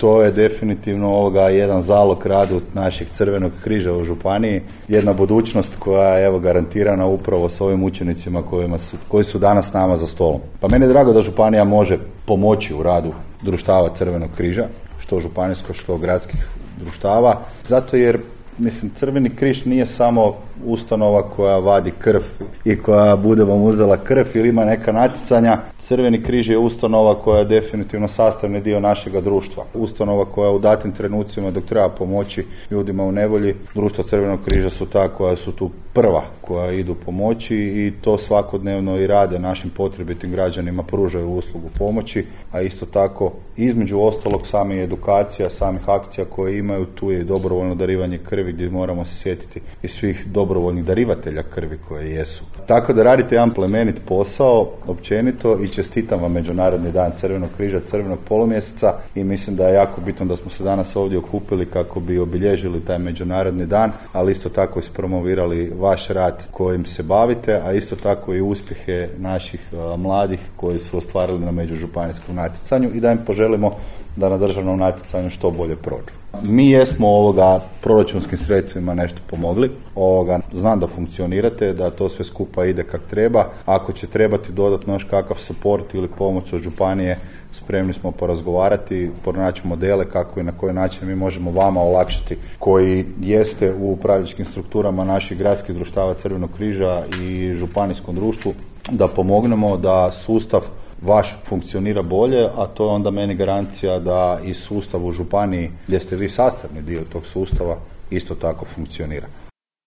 to je definitivno jedan zalog radu našeg Crvenog križa u županiji, jedna budućnost koja je garantirana upravo s ovim učenicima koji su danas s nama za stolom. Pa meni je drago da županija može pomoći u radu društava Crvenog križa, što županijsko, što gradskih društava, zato jer Crveni križ nije samo ustanova koja vadi krv i koja bude vam uzela krv ili ima neka natjecanja. Crveni križ je ustanova koja je definitivno sastavni dio našega društva. Ustanova koja u datim trenucima dok treba pomoći ljudima u nevolji, društva Crvenog križa su ta koja su tu prva koja idu pomoći i to svakodnevno i rade našim potrebitim građanima, pružaju uslugu pomoći, a isto tako između ostalog sami edukacija, samih akcija koje imaju, tu je i dobrovoljno darivanje krvi gdje moramo se sjetiti i svih dobrovoljnih darivatelja krvi koje jesu. Tako da radite jedan plemenit posao općenito i čestitam vam Međunarodni dan Crvenog križa, Crvenog polumjeseca i mislim da je jako bitno da smo se danas ovdje okupili kako bi obilježili taj Međunarodni dan, ali isto tako ispromovirali vaš rad kojim se bavite, a isto tako i uspjehe naših mladih koji su ostvarili na međužupanijskom natjecanju i da im poželimo da na državnom natjecanju što bolje prođu. Mi jesmo proračunskim sredstvima nešto pomogli. Znam da funkcionirate, da to sve skupa ide kak treba. Ako će trebati dodatno još kakav support ili pomoć od županije, spremni smo porazgovarati, pronaći modele kako i na koji način mi možemo vama olakšati koji jeste u upravljačkim strukturama naših gradskih društava Crvenog križa i županijskom društvu, da pomognemo da sustav vaš funkcionira bolje, a to je onda meni garancija da i sustav u županiji, gdje ste vi sastavni dio tog sustava, isto tako funkcionira.